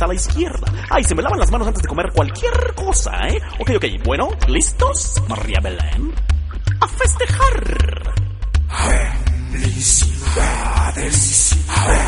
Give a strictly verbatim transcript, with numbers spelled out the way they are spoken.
a la izquierda. Ay, se me lavan las manos antes de comer cualquier cosa, ¿eh? Ok, ok, bueno, ¿listos? María Belén. ¡A festejar! Felicidades.